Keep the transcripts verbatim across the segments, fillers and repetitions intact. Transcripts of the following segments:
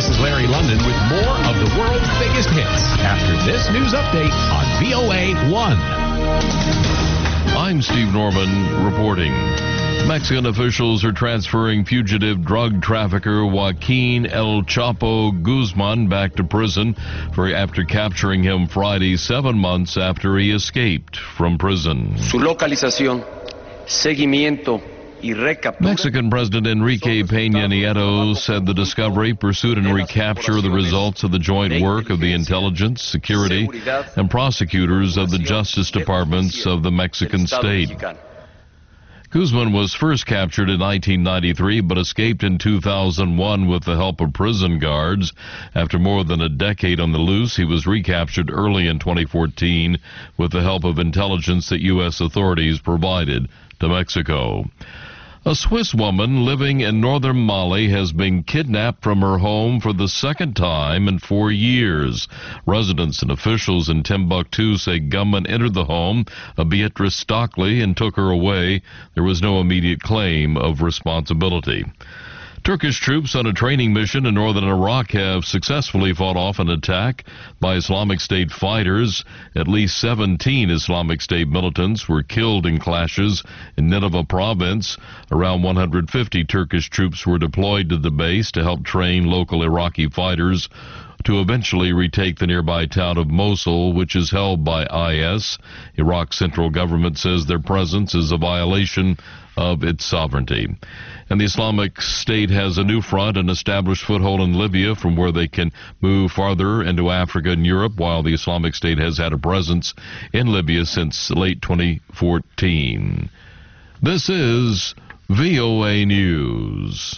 This is Larry London with more of the world's biggest hits after this news update on V O A one. I'm Steve Norman reporting. Mexican officials are transferring fugitive drug trafficker Joaquin El Chapo Guzman back to prison for after capturing him Friday, seven months after he escaped from prison. Su localización, seguimiento, y recaptura. Mexican President Enrique Peña Nieto said the discovery, pursuit, and recapture are the results of the joint work of the intelligence, security, and prosecutors of the Justice Departments of the Mexican state. Guzman was first captured in nineteen ninety-three but escaped in two thousand one with the help of prison guards. After more than a decade on the loose, he was recaptured early in twenty fourteen with the help of intelligence that U S authorities provided to Mexico. A Swiss woman living in northern Mali has been kidnapped from her home for the second time in four years. Residents and officials in Timbuktu say gunmen entered the home of Beatrice Stockley and took her away. There was no immediate claim of responsibility. Turkish troops on a training mission in northern Iraq have successfully fought off an attack by Islamic State fighters. At least seventeen Islamic State militants were killed in clashes in Nineveh province. Around one hundred fifty Turkish troops were deployed to the base to help train local Iraqi fighters to eventually retake the nearby town of Mosul, which is held by I S. Iraq's central government says their presence is a violation of its sovereignty. And the Islamic State has a new front and established foothold in Libya from where they can move farther into Africa and Europe, while the Islamic State has had a presence in Libya since late twenty fourteen. This is V O A News.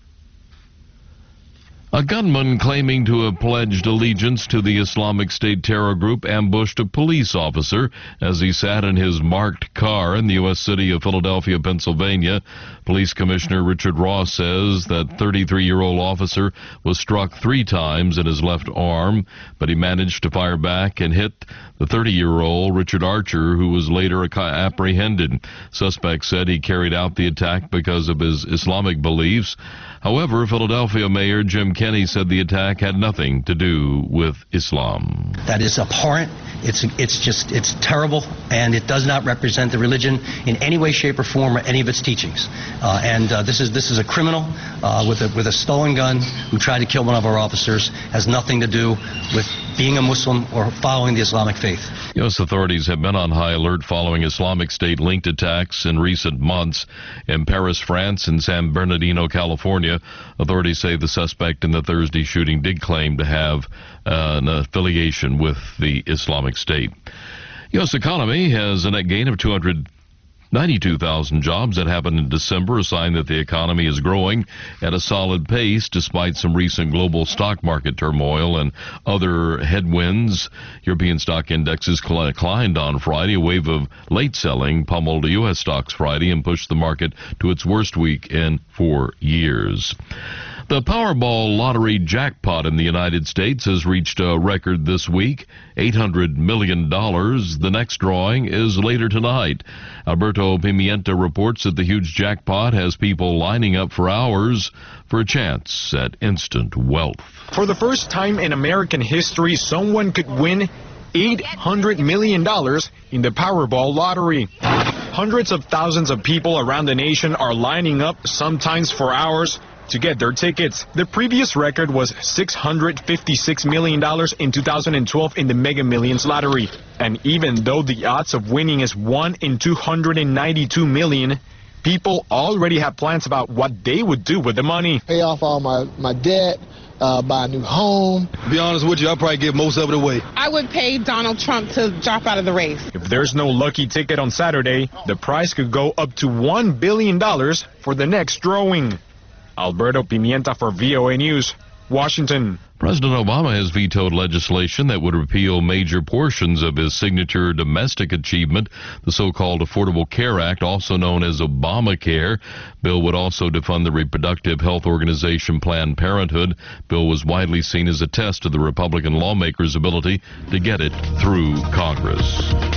A gunman claiming to have pledged allegiance to the Islamic State terror group ambushed a police officer as he sat in his marked car in the U S city of Philadelphia, Pennsylvania. Police Commissioner Richard Ross says that thirty-three-year-old officer was struck three times in his left arm, but he managed to fire back and hit the thirty-year-old Richard Archer, who was later apprehended. Suspect said he carried out the attack because of his Islamic beliefs. However, Philadelphia Mayor Jim Kenney said the attack had nothing to do with Islam. That is abhorrent. It's it's just it's terrible, and it does not represent the religion in any way, shape, or form, or any of its teachings. Uh, and uh, this is this is a criminal uh, with a with a stolen gun who tried to kill one of our officers. Has nothing to do with being a Muslim or following the Islamic faith. U S authorities have been on high alert following Islamic State-linked attacks in recent months in Paris, France, and San Bernardino, California. Authorities say the suspect in the Thursday shooting did claim to have uh, an affiliation with the Islamic State. U S economy has a net gain of two hundred ninety-two thousand jobs. That happened in December, a sign that the economy is growing at a solid pace despite some recent global stock market turmoil and other headwinds. European stock indexes declined on Friday. A wave of late selling pummeled U S stocks Friday and pushed the market to its worst week in four years. The Powerball lottery jackpot in the United States has reached a record this week, eight hundred million dollars. The next drawing is later tonight. Alberto Pimienta reports that the huge jackpot has people lining up for hours for a chance at instant wealth. For the first time in American history, someone could win eight hundred million dollars in the Powerball lottery. Hundreds of thousands of people around the nation are lining up, sometimes for hours, to get their tickets. The previous record was six hundred fifty-six million dollars in two thousand twelve in the Mega Millions lottery. And even though the odds of winning is one in two hundred ninety-two million, people already have plans about what they would do with the money. Pay off all my, my debt, uh, buy a new home. To be honest with you, I'll probably give most of it away. I would pay Donald Trump to drop out of the race. If there's no lucky ticket on Saturday, the prize could go up to one billion dollars for the next drawing. Alberto Pimienta for V O A News, Washington. President Obama has vetoed legislation that would repeal major portions of his signature domestic achievement, the so-called Affordable Care Act, also known as Obamacare. Bill would also defund the reproductive health organization Planned Parenthood. Bill was widely seen as a test of the Republican lawmakers' ability to get it through Congress.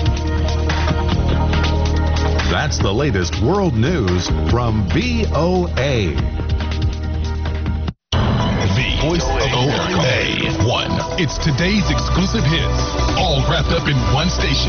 That's the latest world news from V O A. The Voice of It's today's exclusive hits, all wrapped up in one station.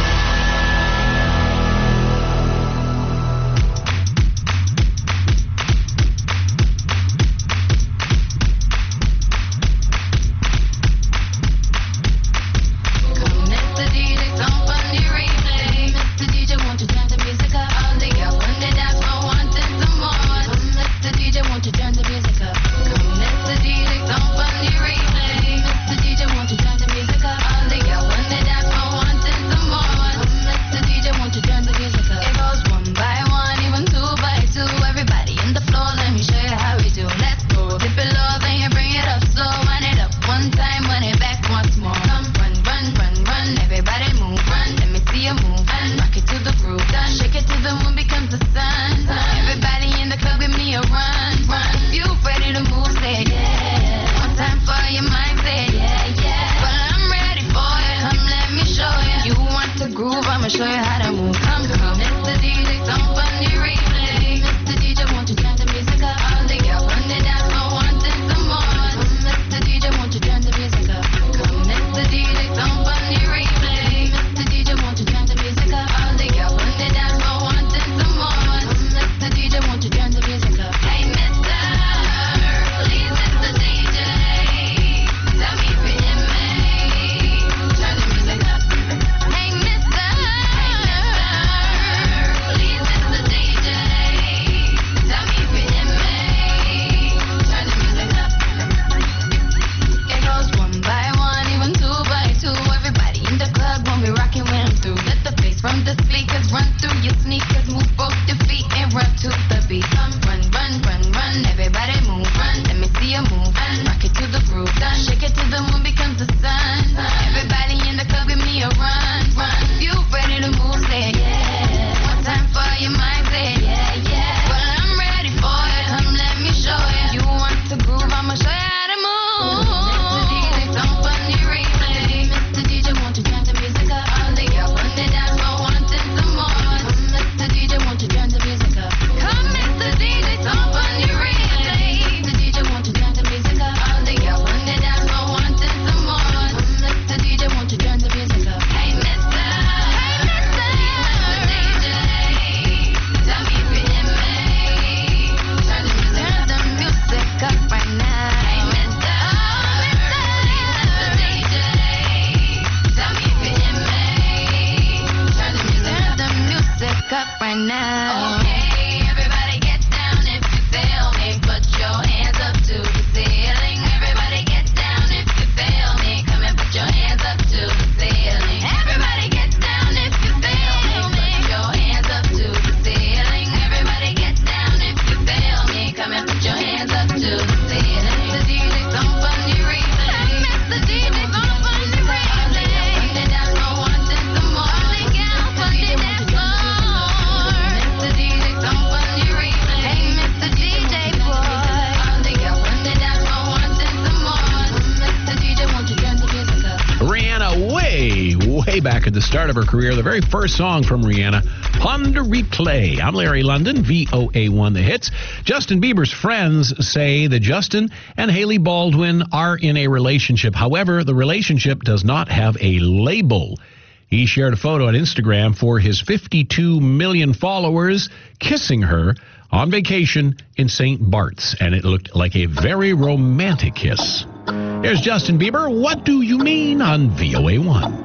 Back at the start of her career, the very first song from Rihanna, Pon de Replay. I'm Larry London, V O A one The Hits. Justin Bieber's friends say that Justin and Hailey Baldwin are in a relationship. However, the relationship does not have a label. He shared a photo on Instagram for his fifty-two million followers kissing her on vacation in Saint Bart's, and it looked like a very romantic kiss. Here's Justin Bieber, What Do You Mean, on V O A one.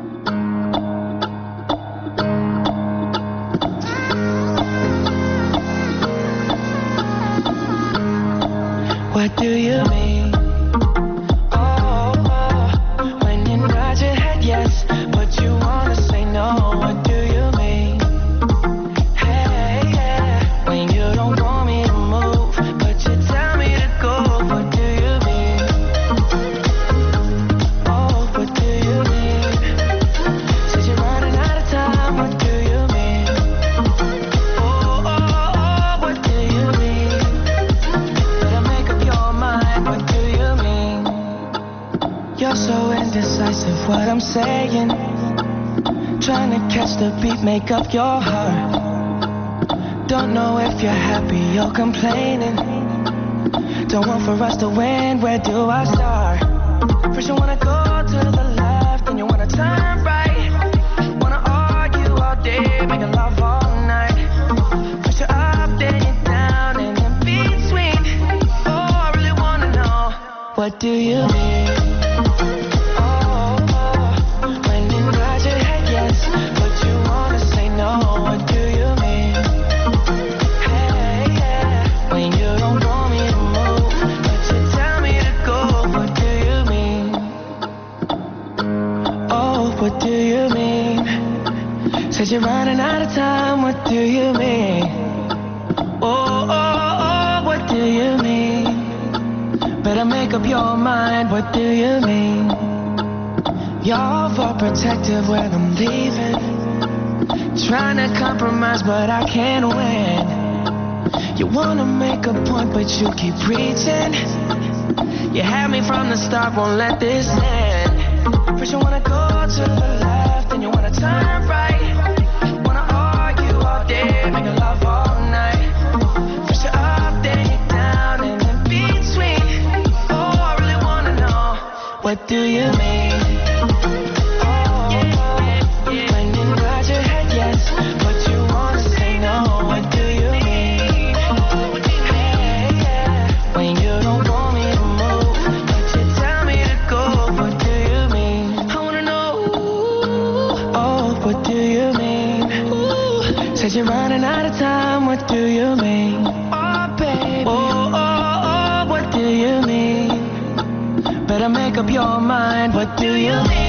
What do you mean? Oh, oh, when you nod your head yes, but you wanna say no. What do you mean? Hey, yeah, when you don't want me to move, but you tell me to go. What do you mean? Oh, what do you mean? Said you're running out of time. What do you mean? Oh, oh, oh, what do you mean? What do you mean? You're so indecisive, what I'm saying. Trying to catch the beat, make up your heart. Don't know if you're happy or complaining. Don't want for us to win, where do I start? First you wanna go to the left, then you wanna turn right. Wanna argue all day, making love all night. First you're up, then you're down, and in between. Oh, I really wanna know, what do you mean? Oh, oh, when you nod your head yes, but you wanna say no, what do you mean? Hey, yeah, when you don't want me to move, but you tell me to go, what do you mean? Oh, what do you mean? Said you're running out of time, what do you mean? Oh, oh, oh, what do you mean? Better make up your mind, what do you mean? You're overprotective when I'm leaving. Trying to compromise, but I can't win. You wanna make a point, but you keep preaching. You had me from the start, won't let this end. First you wanna go to the left, then you wanna turn right. Wanna argue all day, making love all night. First you're up, then you're down, and in between. Oh, I really wanna know, what do you mean? Oh, when you nod your head yes, but you wanna say no, what do you mean? Hey, yeah, when you don't want me to move, but you tell me to go, what do you mean? I wanna know, oh, what do you mean? Said you're running out of time, what do you mean? Oh, baby, oh, oh, oh, what do you mean? Better make up your mind, what do you mean?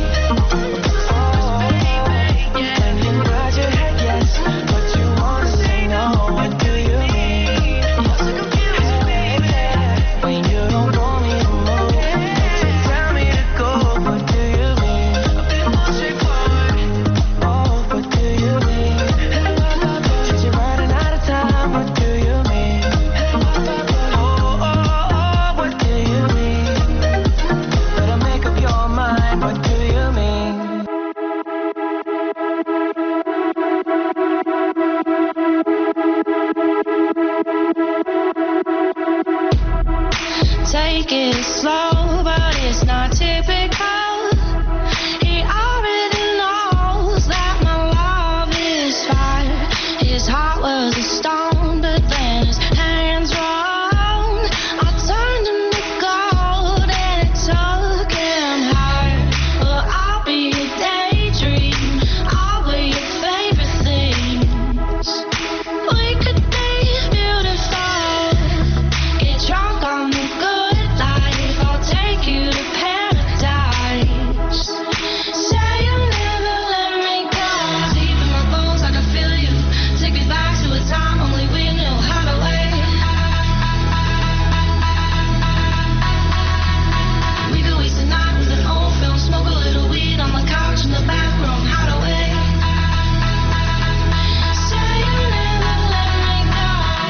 Take it slow, but it's not typical. He already knows that my love is fire. His heart was a stone, but then his hands were on. I turned him to gold and it took him higher. Well, I'll be your daydream, I'll be your favorite things. We could be beautiful, get drunk on the good life. I'll take you to paradise. Say you'll never let me go. Deep in my bones, I can feel you. Take me back to a time only we knew how to wait. We could waste a night with an old film, smoke a little weed on the couch in the back room, how to wait. Say you'll never let me go.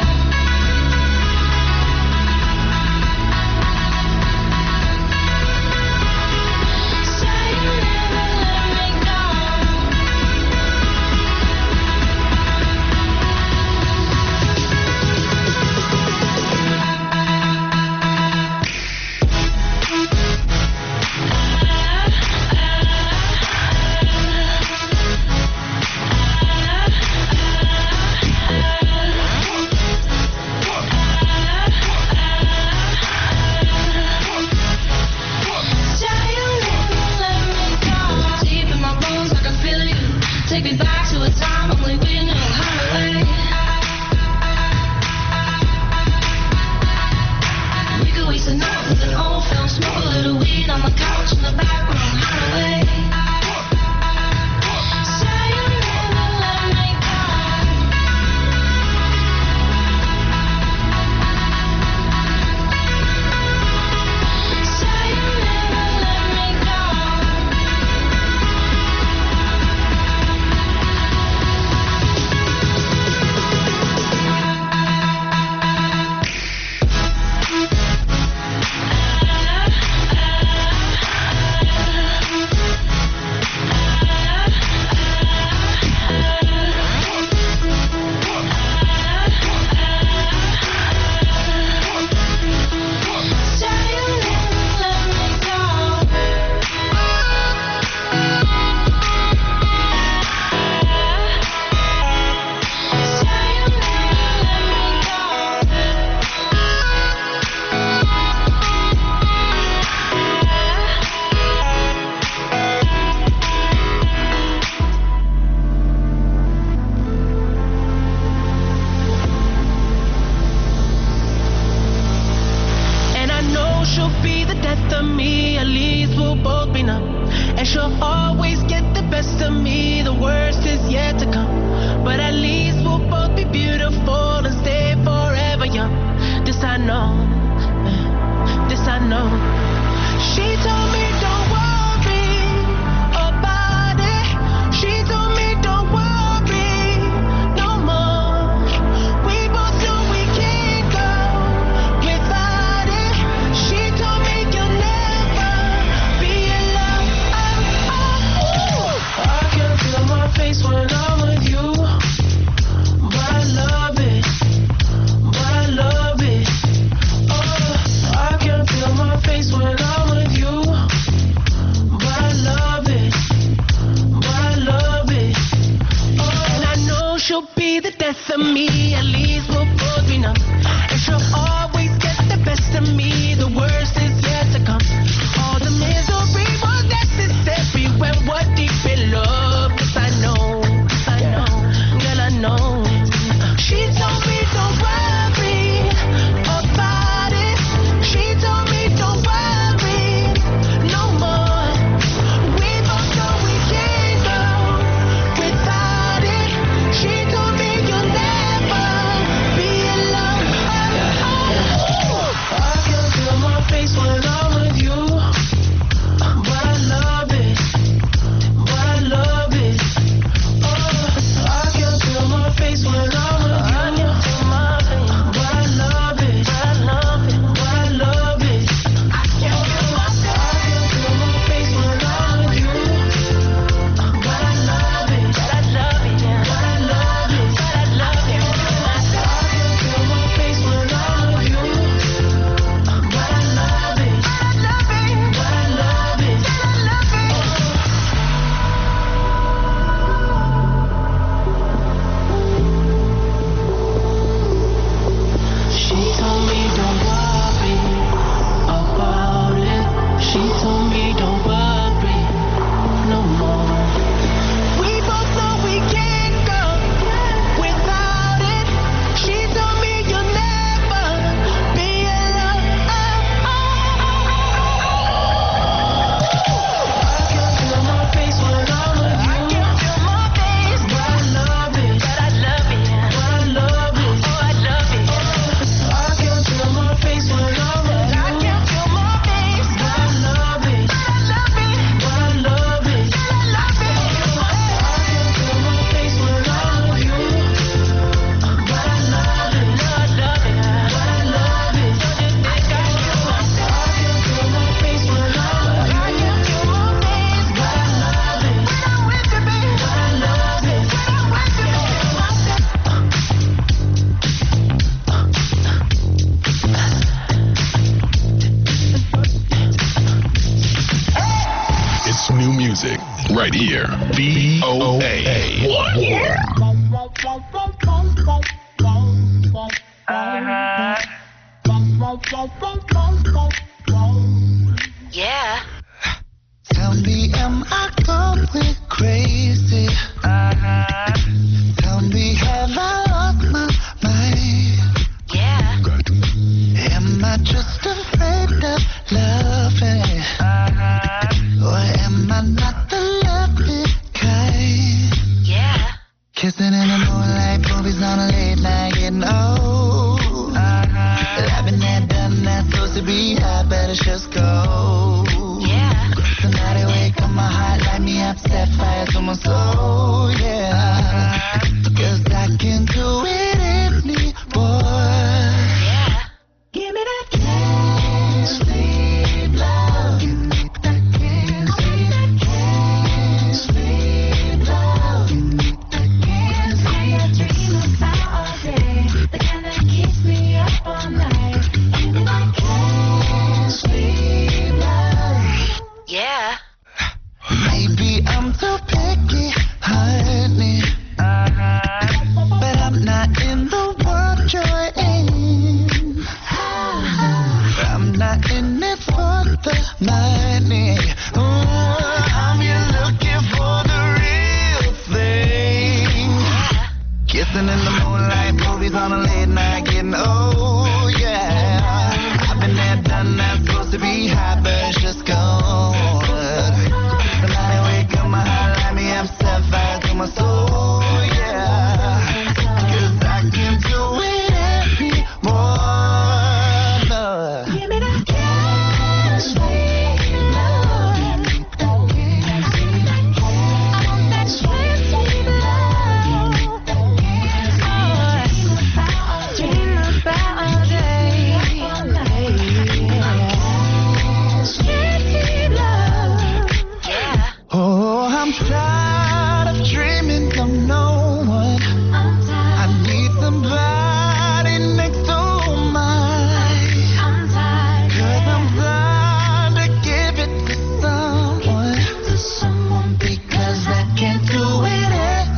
Say you'll never let me go. Say you'll never let me go. Deep in my bones, I can feel you. Take me back to a time only we knew how to wait. We could waste a night with an old film, smoke a little weed on the couch in the back room, how to wait. Say you'll never let me go. Say you'll never let me go. death of me, at least we'll both be numb. And she'll always get the best of me, the worst is yet to come. But at least we'll both be beautiful and stay forever young. This I know, this I know. She told me don't worry about it. She told me don't worry no more. We both know we can't go without it. She told me you'll never be alone. I can feel my face when I'm with you, but I love it, but I love it. Oh, I can feel my face when I'm with you, but I love it, but I love it. Oh, and I know she'll be the death of me, at least we'll both be numb. And she'll always get the best of me, the worst is yet to come. All the misery was necessary when we're deep in love. 'Cause I know, 'cause I know, girl, I know. She told me don't worry about it. She told me don't worry no more. We both know we can't go without it. She told me you'll never be alone. I can feel my face when I'm with you, but I love it, but I love it. Oh, I can feel my face when I'm with you. But I love it, but I love it, but I love it. I can feel my face when I'm with you. But I love it, but I love it, but I love it, but I love it. I can feel my face when I'm with you. But I love it, but I love it, but I love it, but I love it. She told me don't worry about it. She told me don't worry no more. We both know we can't go without it. She told me you'll never be alone. I can feel my face when I'm with you. I can feel my face, but I love it, but I love it, but I love it. Oh, I love it. I can feel my face when I'm with you. I can feel my face, but I love it, but I love it, but I love it, but I love it. I can feel my face when I'm with you, but I love it, but I love it, but I love it. Don't you think I can? I can feel my face when I'm with you. I can feel my face, but I love it, when I'm with you, baby. But I love it, when I'm with you, It's new music right here. V O A Yeah. Tell me, am I going crazy? Tell me, have I lost my mind? Yeah. Am I just afraid of loving? Or am I not the loving kind? Yeah. Kissing in the moonlight, movies on a late night, getting old. But I've been there, done that, supposed to be high, better just go. Yeah. Somebody wake up my heart, light me up, set fire to my soul, yeah. Cause I can do it anymore. Yeah. Give me that can't sleep love. Give me that can't sleep, can't sleep love. Give me that can't sleep. Dream about all day, the kind that keeps me up all night. Give me that Can't sleep love. Yeah. Maybe I'm too picky, honey. But I'm not in the world you're in. I'm not in it for the money. Ooh, I'm here looking for the real thing. Kissing in the moonlight, movies on a late night, getting old, yeah. I've been there, nothing that's supposed to be happy, it's just gone. The night I wake up, my heart let me, I'm set fire to my soul, yeah. Cause I can't do it anymore, no. Give me that can't sleep, love. I want that sweet, sweet love. Oh, dream about all day. Oh, I'm tired of dreaming of no one. I need somebody next to mine. I'm tired. Cause I'm tired to give it to someone. To someone because I can't do it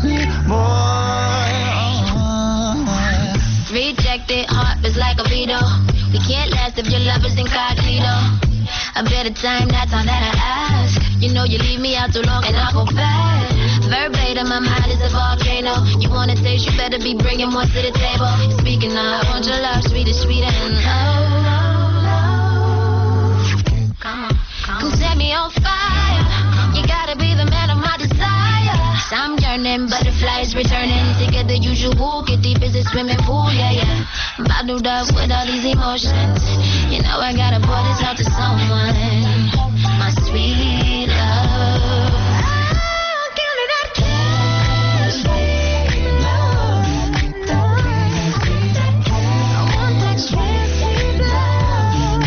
anymore. Rejected heart is like a veto. We can't last if your love is incognito. A better time, that's all that I ask. You know you leave me out too long and I go bad. Verbatim, my mind is a volcano. You wanna taste, you better be bringing more to the table. Speaking of, I want your love, sweet as sweet and low. Come on, come set me on fire. You gotta be the man of my desire. I'm yearning, butterflies returning. Sick of the usual, get deep as a swimming pool, yeah, yeah. Bottled up with all these emotions. You know I gotta pour this out to someone. My sweet love. Oh, give me that kiss, sweet love. I want that sweet, sweet love.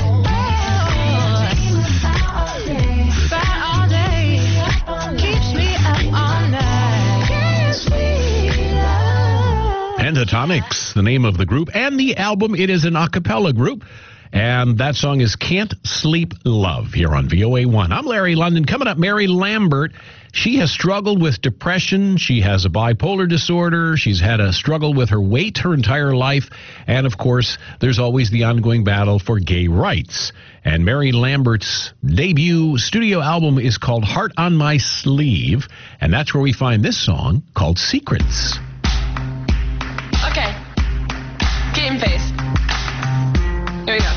About all day, keeps me up all night. Sweet love. Pentatonics, the name of the group, and the album. It is an a cappella group. And that song is Can't Sleep Love here on V O A one. I'm Larry London. Coming up, Mary Lambert. She has struggled with depression. She has a bipolar disorder. She's had a struggle with her weight her entire life. And, of course, there's always the ongoing battle for gay rights. And Mary Lambert's debut studio album is called Heart on My Sleeve. And that's where we find this song called Secrets. Okay. Game face. Here we go.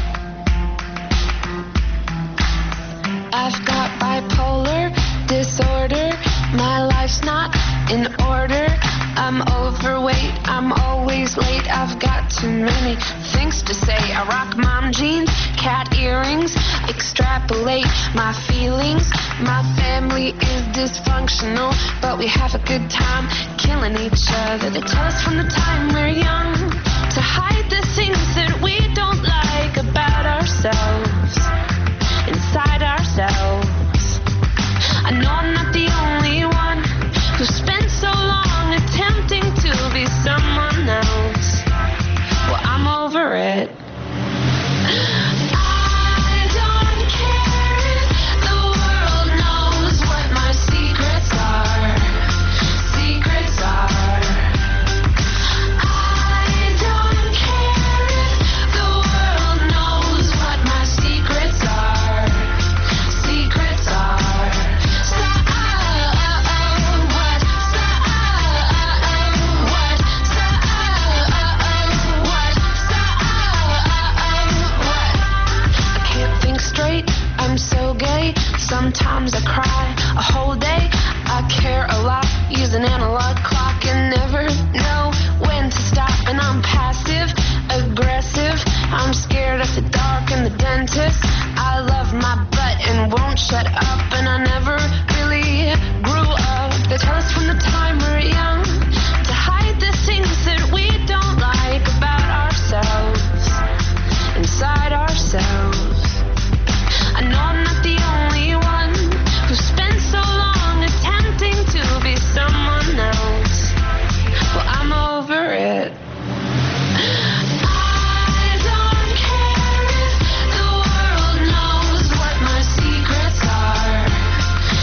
I've got bipolar disorder. My life's not in order. I'm overweight. I'm always late. I've got too many things to say. I rock mom jeans, cat earrings. Extrapolate my feelings. My family is dysfunctional, but we have a good time killing each other. They tell us from the time we're young to hide the things that we don't like about ourselves, inside ourselves. I know I'm not the only one who spent so long attempting to be someone else. Well, I'm over it. I don't care if the world knows what my secrets are. Secrets are. I don't care if the world knows what my secrets are. Secrets are. So, oh, oh, oh, what? So, oh, oh, oh, what? So, oh, oh, oh, what? So, oh, oh, oh, what? I can't think straight. I'm so gay. Sometimes I cry a whole day. I care a lot. Use an analog clock and never know when to stop. And I'm passive aggressive. I'm scared of the dark and the dentist. I love my butt and won't shut up. And I never really grew up. They tell us from the time we're young to hide the things that we don't like about ourselves, inside ourselves. I know I'm not the only one who spent so long attempting to be someone else. Well, I'm over it. I don't care if the world knows what my secrets are.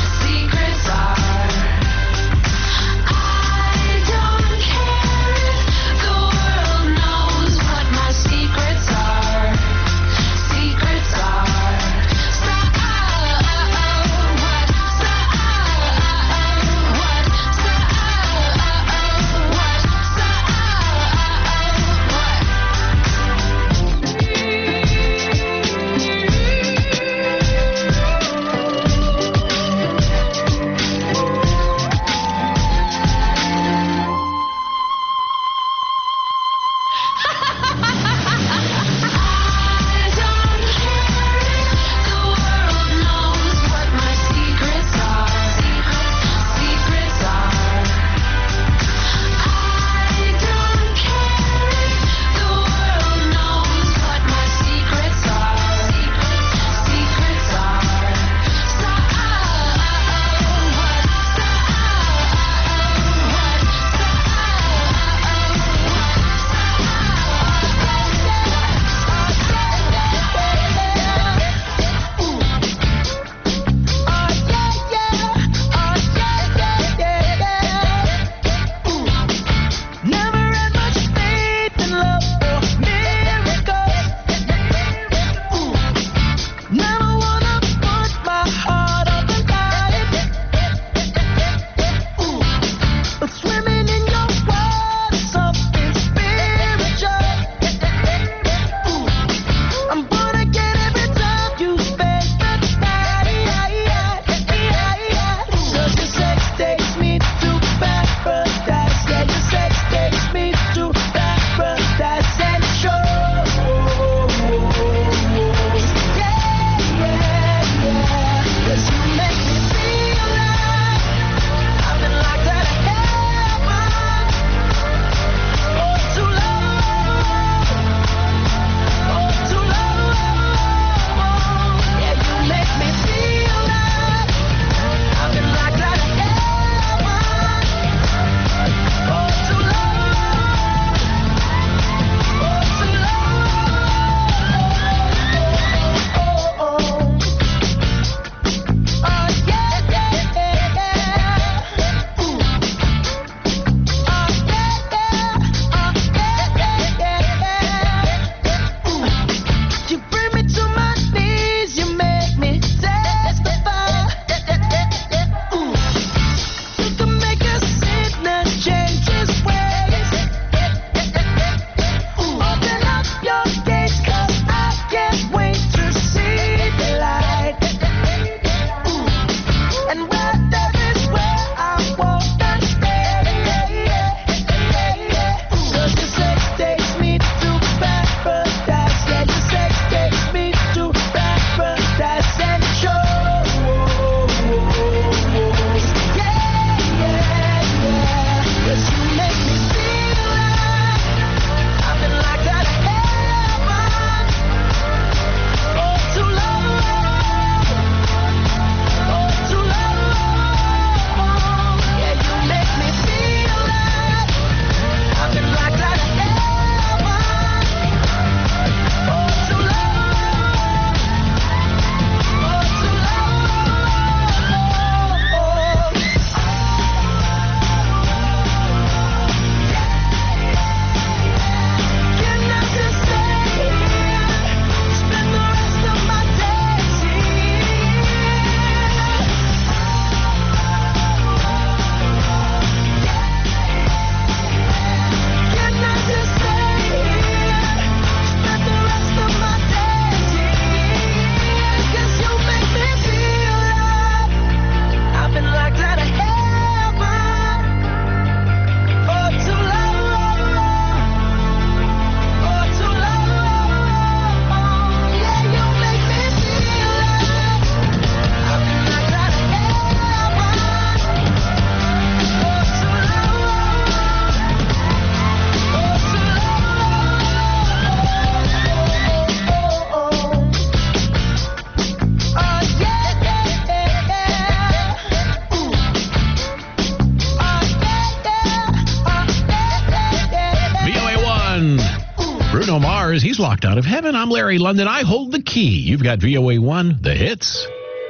He's locked out of heaven. I'm Larry London. I hold the key. You've got V O A one, the hits.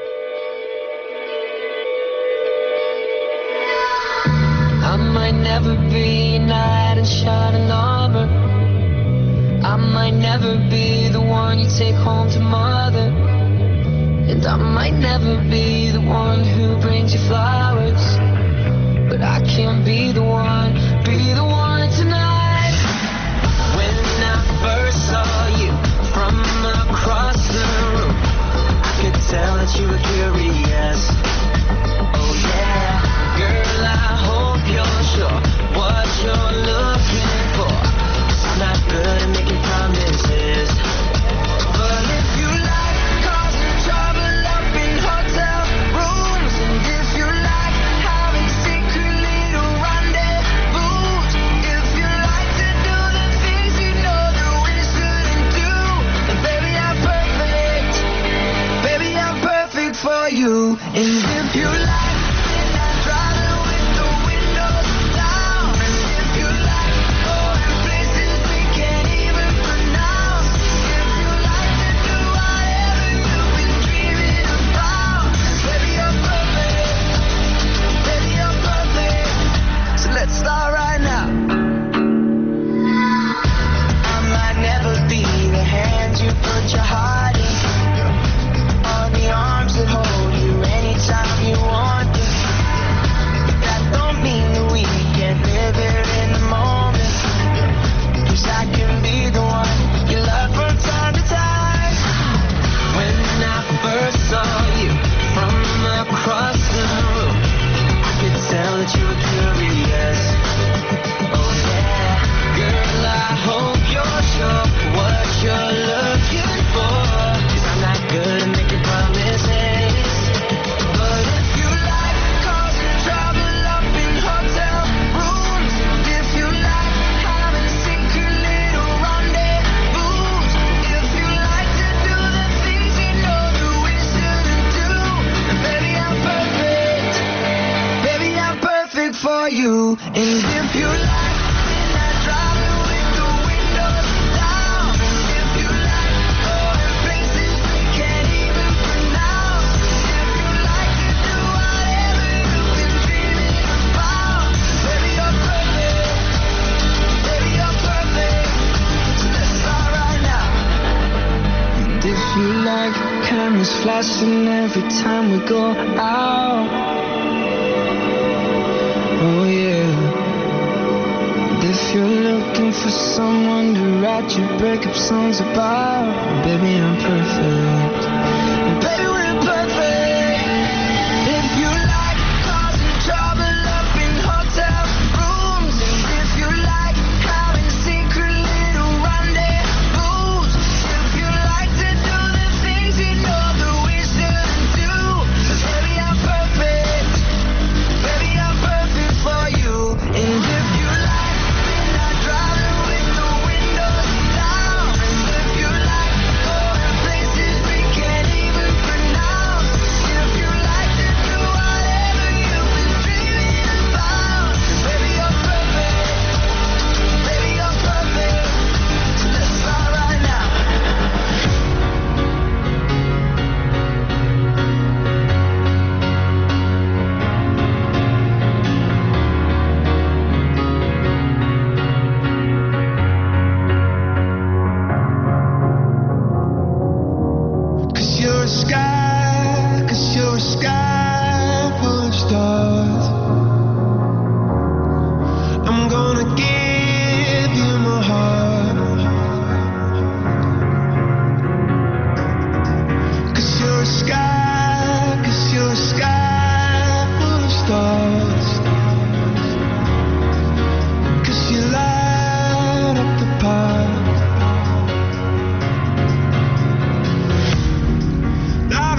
I might never be a knight in shining armor. I might never be the one you take home to mother. And I might never be the one who brings you flowers. But I can be the one, be the one tonight. When I first saw you from across the room, I could tell that you were curious. Oh yeah, girl, I hope you're sure what you're looking for. 'Cause I'm not good at making promises. But if you like causing trouble up in hotel rooms, and if you like having secret little rendezvous, if you like to do the things you know that we shouldn't do, then baby, I'm perfect. Baby, I'm perfect for you. And if you like midnight driving with the windows down, and if you like going places we can't even pronounce, if you like to do whatever you've been dreaming about, baby, you're perfect. Baby, you're perfect. So let's start right now. I might never be the hand you put your heart in, or the arms that hold you anytime you want it. But that don't mean that we can't live it in the moment. 'Cause I can be the one you love from time to time. When I first saw you from across the room, I could tell that you were curious. Oh yeah, girl, I hope you're sure what you're looking for. 'Cause I'm not good at making promises. But if you like causing trouble up in hotel rooms, and if you like having secret little rendezvous, if you like to do the things you know that we shouldn't do, then baby, I'm perfect. Baby, I'm perfect for you. And if you like midnight driving with the windows down, and if you like going places we can't even pronounce, if you like to do whatever you've been dreaming about, baby, you're perfect. Baby, you're perfect. So let's start right now. And if you like cameras flashing every time we go out, oh yeah. And if you're looking for someone to write your breakup songs about, baby, I'm perfect. Baby, we're perfect. If you like causing trouble up in hotel rooms, and if you like having secret little rendezvous, if you like to do the things you know that we shouldn't do, baby, I'm perfect. Baby, I'm perfect for you. And if you like midnight driving with the windows down, and if you like going places we can't even pronounce, if you like to do whatever you've been dreaming about, baby, you're perfect. Baby, you're perfect. So let's start right now. Cause you're a sky, cause you're a sky full of stars. I'm gonna give you my heart. Cause you're a sky, cause you're a sky full of stars. Cause you light up the park. Not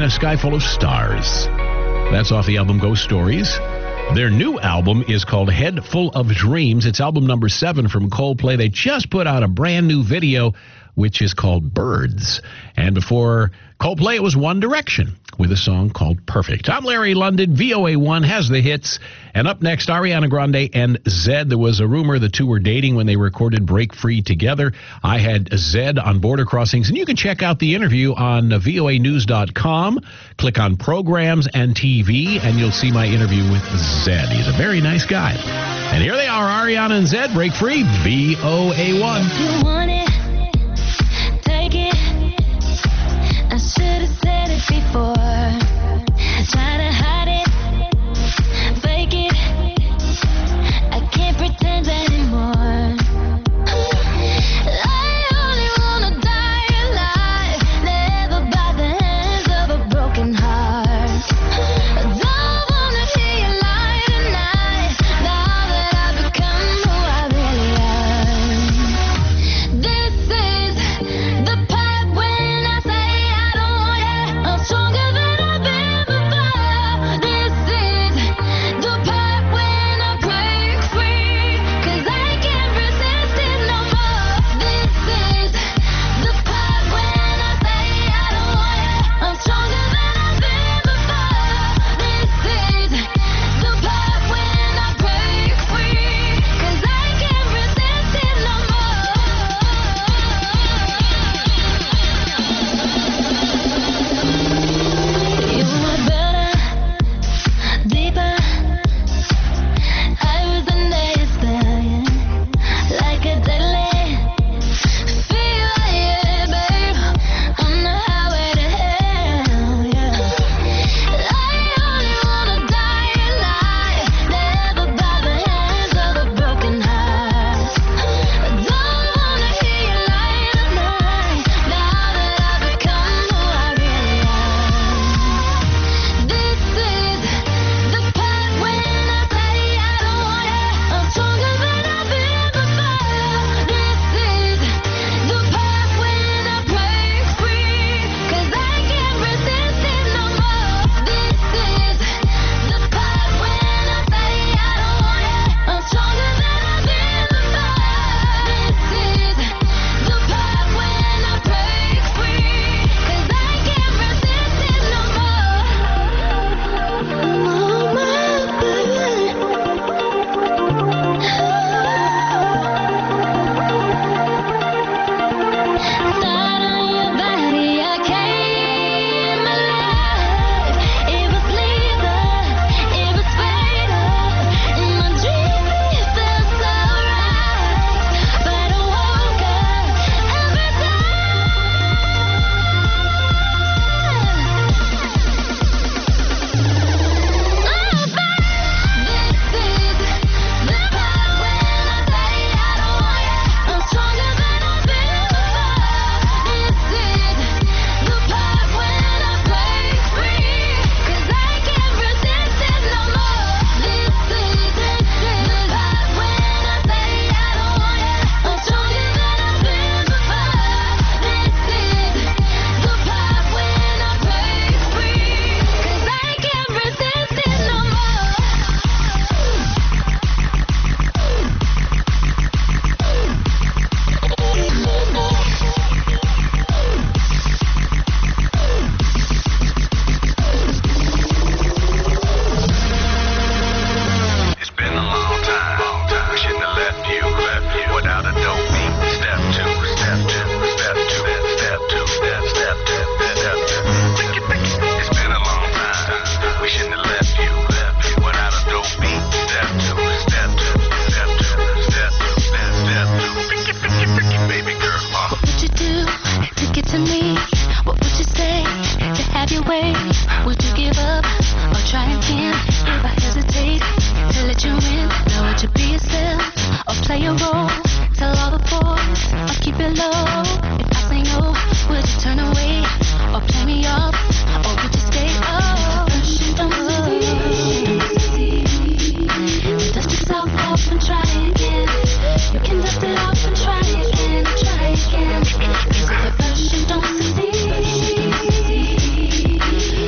a Sky Full of Stars. That's off the album Ghost Stories. Their new album is called Head Full of Dreams. It's album number seven from Coldplay. They just put out a brand new video, which is called Birds. And before Coldplay, it was One Direction with a song called Perfect. I'm Larry London. V O A one has the hits. And up next, Ariana Grande and Zedd. There was a rumor the two were dating when they recorded Break Free together. I had Zedd on Border Crossings, and you can check out the interview on V O A news dot com. Click on Programs and T V, and you'll see my interview with Zedd. He's a very nice guy. And here they are, Ariana and Zedd, Break Free, V O A one. You want it, take it. I should have said it before. Try to hide it, fake it. I can't pretend anymore. I only wanna die alive, never by the hands of a broken heart. Don't wanna hear you lie tonight, now that I've become who I really am. This is the part when I say I don't want it. I'm stronger than I've been before. This is the part when I break free, 'cause I can't resist it no more. This is the part when I say I don't want it. I'm stronger than I've been before. This is the part when I break free, 'cause I can't resist it no more. You were better, deeper. I was a naysaying, like a deadly fever, yeah, babe. On the highway to hell, yeah. I only wanna die alive, never by the hands of a broken heart. I don't wanna hear you lie tonight, now that I've become who I really am. This is the part when I say I don't want it. I'm stronger than I've been before. This is the part when I break free, 'cause I can't resist it no more. This is the part when I say I don't want it. I'm stronger than I've been before. This is the part when I break free, 'cause I can't resist it no more. Oh, my baby. Thought on your body, I came alive. It was lethal, it was fatal. In my dreams it felt so right, but I woke up every It's been a long time. We shouldn't have left you without a dope beat. Step two, step two, step two, step two, step step two, step two. It's been a long time. We shouldn't have left you without a dope beat. Step two, step two, step two, step two, step step two. Picky, picky, picky, baby girl. Uh. What would you do to get to me? What would you say to have your way? Would you give up or try again? If I hesitate to let you in, now would you be yourself or play a role? Tell all the boys or keep it low. If I say no, would you turn away or play me off, or would you stay? Oh, don't see. Dust yourself off and try again. You can dust it off and try again, try again. 'Cause if at first you don't succeed,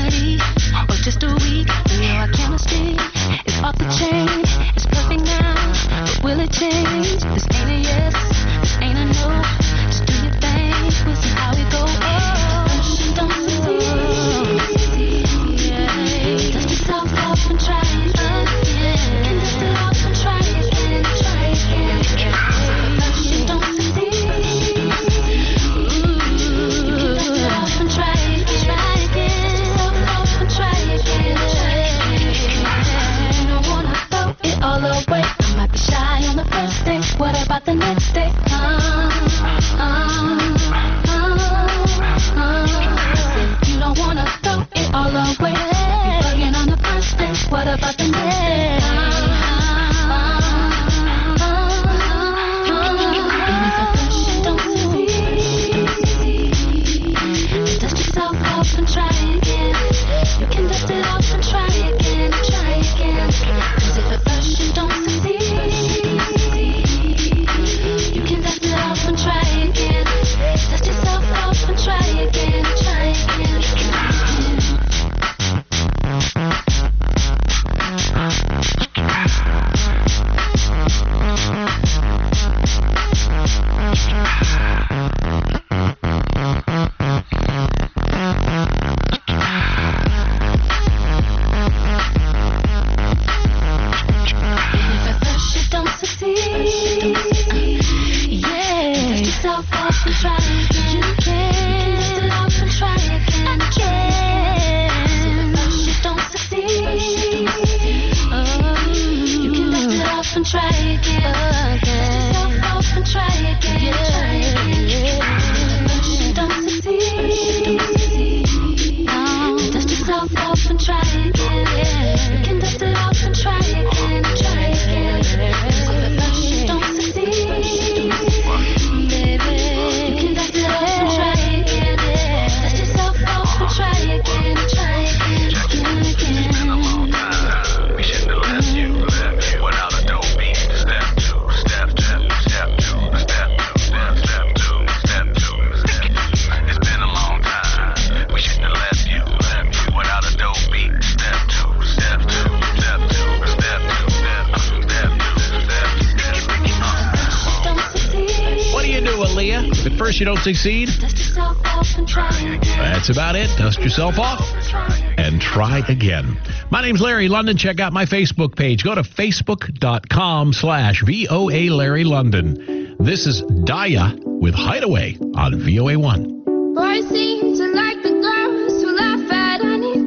eternity or just a week. You know our chemistry is off the chain. It's perfect now, but will it change? This ain't a yes, this ain't a no. Just do your thing, we'll see how it goes. Oh, don't succeed. Yeah. Dust yourself off and try again. And dust it off and try again, try again. Don't succeed. All away, I might be shy on the first day. What about the next day? Uh, uh, uh, uh. You don't wanna throw it all away. You're bugging on the first day. What about the next day? And if at first you don't succeed, dust yourself off and try again. You can dust it off and try again, try again. 'Cause if at first you don't succeed, you can dust it off and try again. Dust yourself off and try again, try again. You don't succeed? That's about it. Dust yourself off and try again. My name's Larry London. Check out my Facebook page. Go to facebook.com slash VOA Larry London. This is Daya with Hideaway on V O A one. Boys seem to like the girls who laugh at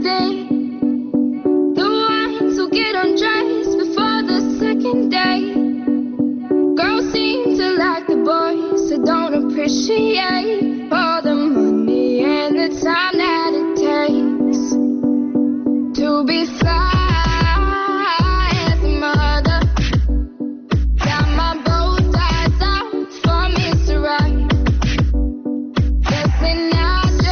anything. The ones who get undressed before the second day. Girls seem to like the boys who don't appreciate all the money and the time that it takes to be fly as a mother. Got my both eyes out for Mister Right. Guessing I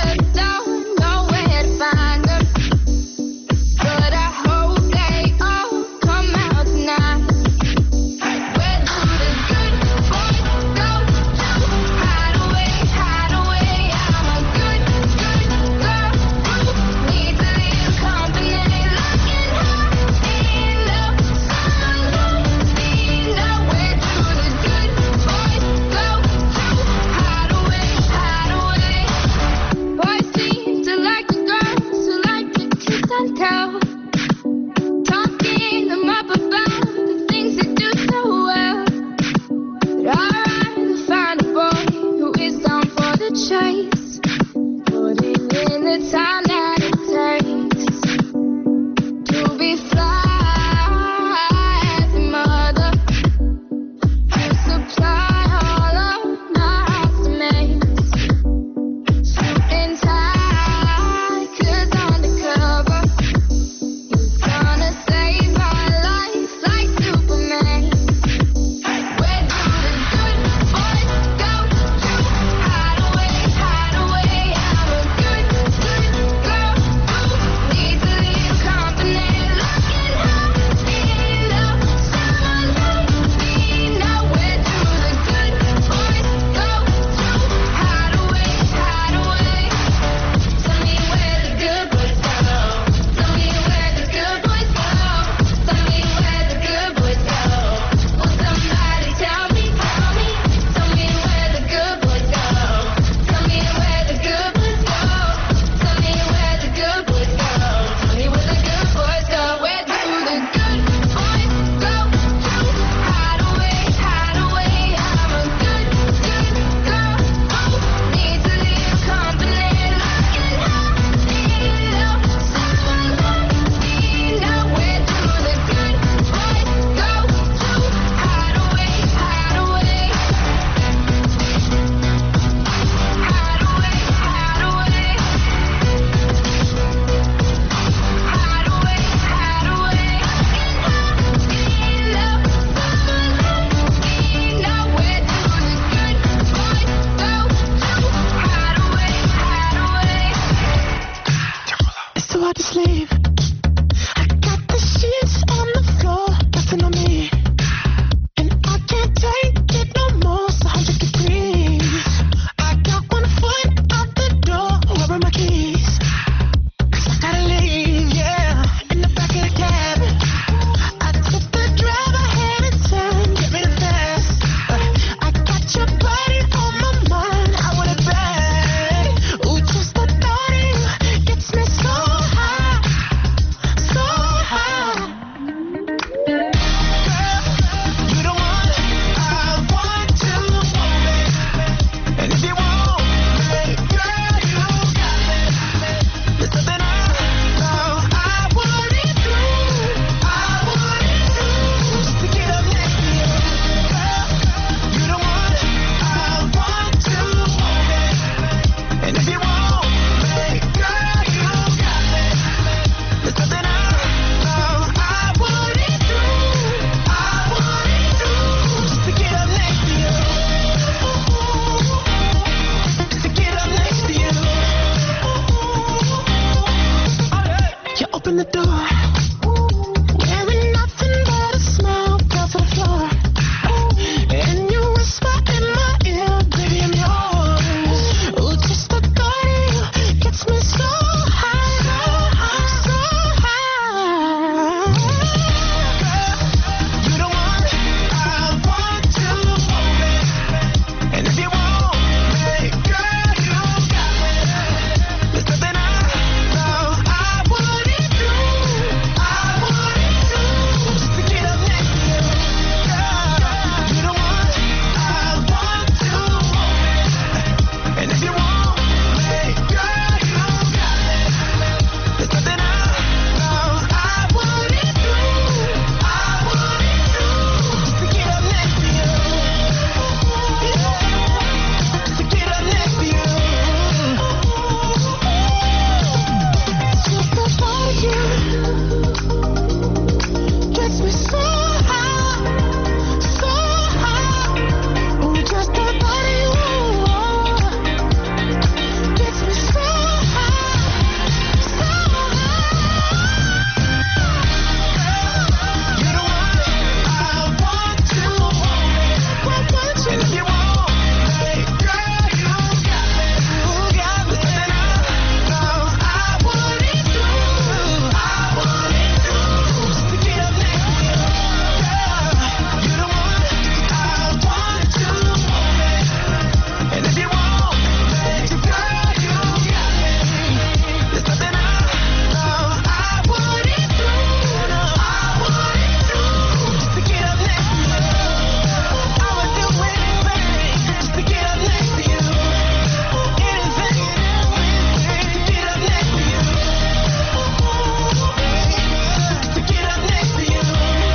hard to sleep. I got the sheets on the floor, nothing on me. And I can't take it no more, it's one hundred degrees. I got one foot out the door, where are my keys? Cause I gotta leave, yeah. In the back of the cab, I took the drive ahead and turn, get me the fast. I got your body on my mind, I want it bad. Ooh, just the thought of you gets me so high, so high. Girl, you the one I want to want me. And if you want me, girl, you got me. There's something I know I wouldn't do, I wouldn't do just to get up next to you. Girl, you the one I want to want me. And if you want me, girl, you got me. There's something I know I wouldn't do, I wouldn't do just to get up next to you. To get up next to you. You open the door, wearing nothing but a smile, fell to the floor. And you whisper in my ear, baby, I'm yours. Ooh, just the thought of you gets me so high, so high. Girl, you the one I want to want me. And if you want me, girl, you got me. There's something I know I wouldn't do, I wouldn't do just to get up next to you. Girl, you the one I want to want me. And if you want me, girl, you got me. There's something I know I wouldn't do, I wouldn't do just to get up next to you. To get up next to you. Just the thought of you gets me so high, so high. Ooh, just the thought of you gets me so high, so high. You're the one I want to want me. And if you want me, girl, you got me. You got me. There's something I know I wouldn't do, I wouldn't do just to get up next to you. Girl, you're the one I want to want me. And if you want me, girl, you got me. There's something I know I wouldn't do, no, I wouldn't do just to get up next to you. I would do anything just to get up next to you. Anything to get up next to you. To get up next to you.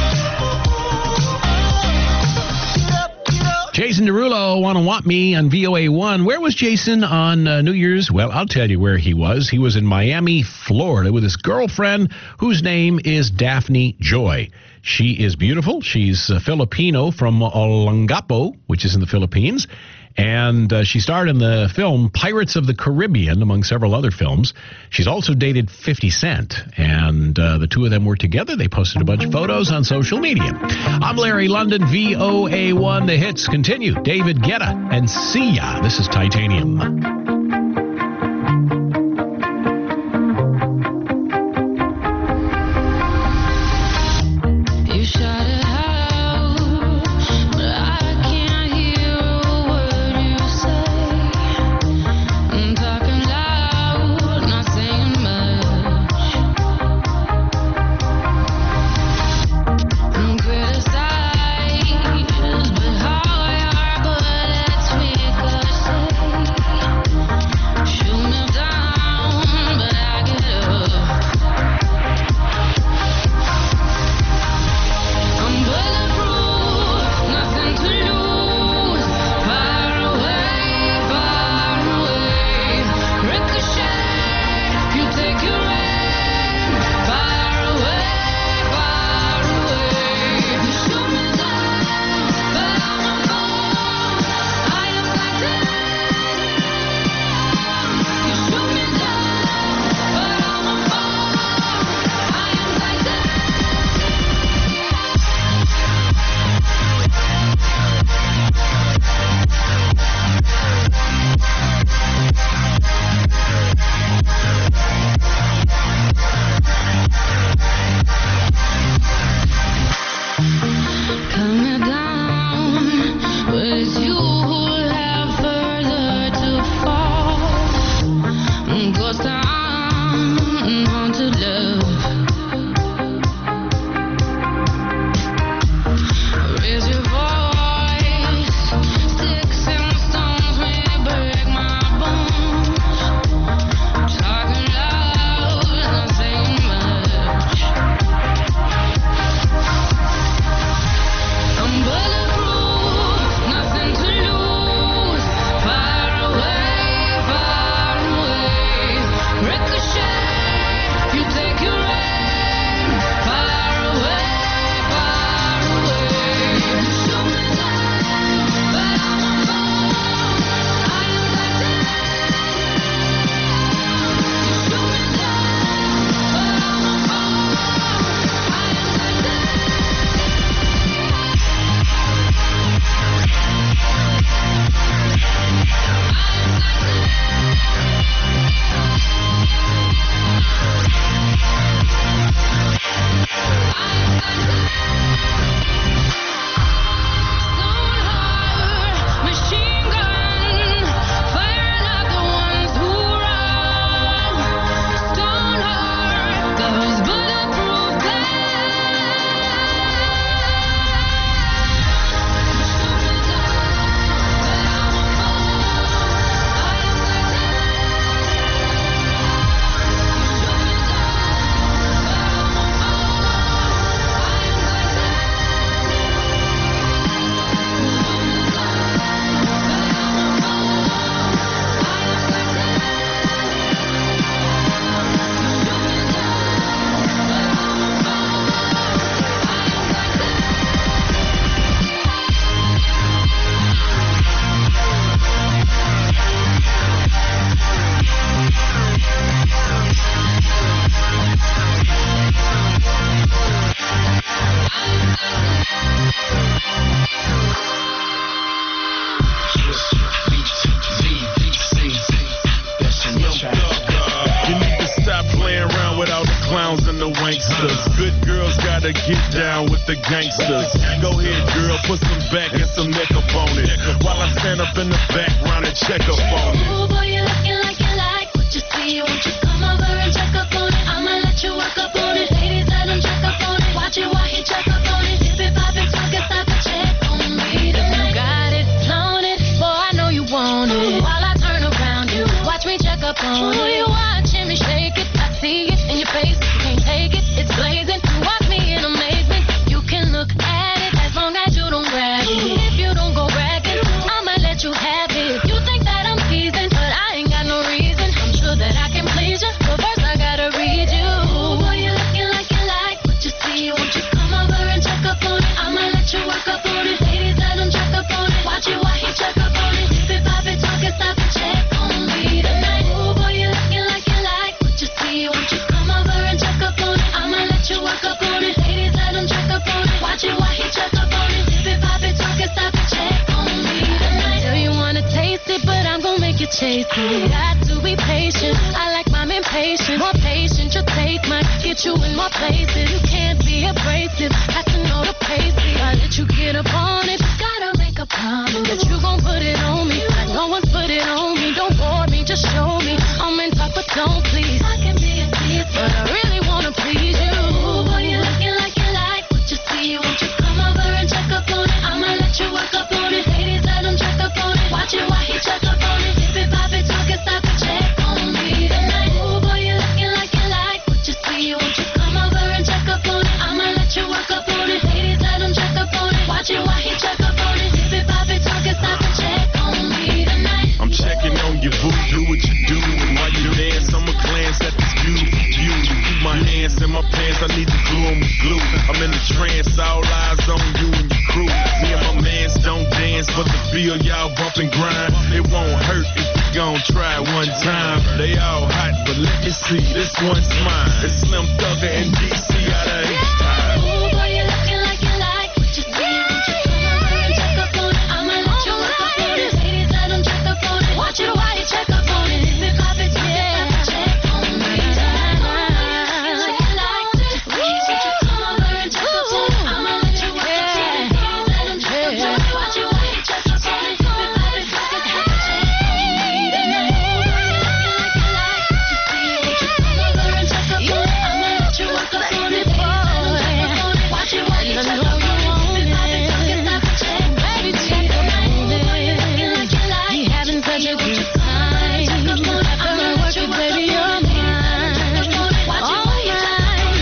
Get up, get up. Jason Derulo, Wanna Want Me on V O A one. Where was Jason on uh, New Year's? Well, I'll tell you where he was. He was in Miami, Florida with his girlfriend, whose name is Daphne Joy. She is beautiful. She's uh, Filipino from Olongapo, which is in the Philippines. And uh, she starred in the film Pirates of the Caribbean, among several other films. She's also dated fifty Cent, and uh, the two of them were together. They posted a bunch of photos on social media. I'm Larry London, V O A one. The hits continue. David Guetta and Sia. This is Titanium. You shout it out, but I can't hear a word you say. I'm talking loud, not saying much. I'm criticized, but how your bullets ricochet. the wanksters. Good girls gotta get down with the gangsters. Go ahead, girl, put some back and some neck up on it. While I stand up in the background and check up on it. Ooh, boy, you looking like you like what you see. Won't you come over and check up on it? I'ma let you work up on it. Ladies, let them check up on it. Watch it while he check up on it. Dip it, pop it, talk it, stop it, check on me tonight. You got it, flown it, boy, I know you want it. While I turn around you, watch me check up on it. Ooh, you watching me shake it, I see it in your face. You can't take it, it's blazing. You watch me in amazement. You can look at it as long as you don't grab it. If you don't go bragging, I'ma let you have it. You think that I'm teasing, but I ain't got no reason. I'm sure that I can please you, but first I gotta read you. Ooh, boy, you looking like you like what you see. Won't you come over and check up on it? I'ma let you work up on it. Ladies, let them check up on it. Watch it while he check up on it. Dip it, pop it, talk it, stop it, check on me tonight. Ooh, boy, you looking like you like what you see. Won't you come over and check up on it? I'ma let you work up on it. Ladies, let them check up on it. Watch it while he check up on it. Dip it, pop it, talk it, stop it, check on me tonight. Tell you wanna taste it, but I'm gonna make you chase it. Got to be patient. I like my men patient. More patient, your taste might get you in more places. You can't be abrasive. Have to know the pace. I let you get up on it. Gotta make a promise that you gon' put it on me. Like no one's put it on me. Don't bore me, just show me. I'm in talk, but don't please. I can be a tease, but I really wanna please you. Ooh, boy, you looking like you like what you see. Won't you come over and check up on it? I'ma let you work up on it. Ladies, let them check up on it. Watch it while he check up on it. Dip it, pop it, talk it, stop it, check on me tonight. Ooh, boy, you looking like you like what you see. Won't you come over and check up on it? I'ma let you work up on it. Ladies, let them check up on it. Watch it while he check up on it. Dip it, pop it, talk it, stop it, check on me tonight. I'm checking on your boo, do what you do. And while you dance, I'ma glance at this beautiful view. Keep my hands in my pants, I need to glue 'em with glue. I'm in a trance, all eyes on you and your crew. Me and my mans don't dance, but the feel y'all bump and grind. It won't hurt if you gon' try one time. They all hot, but let me see, this one's mine. It's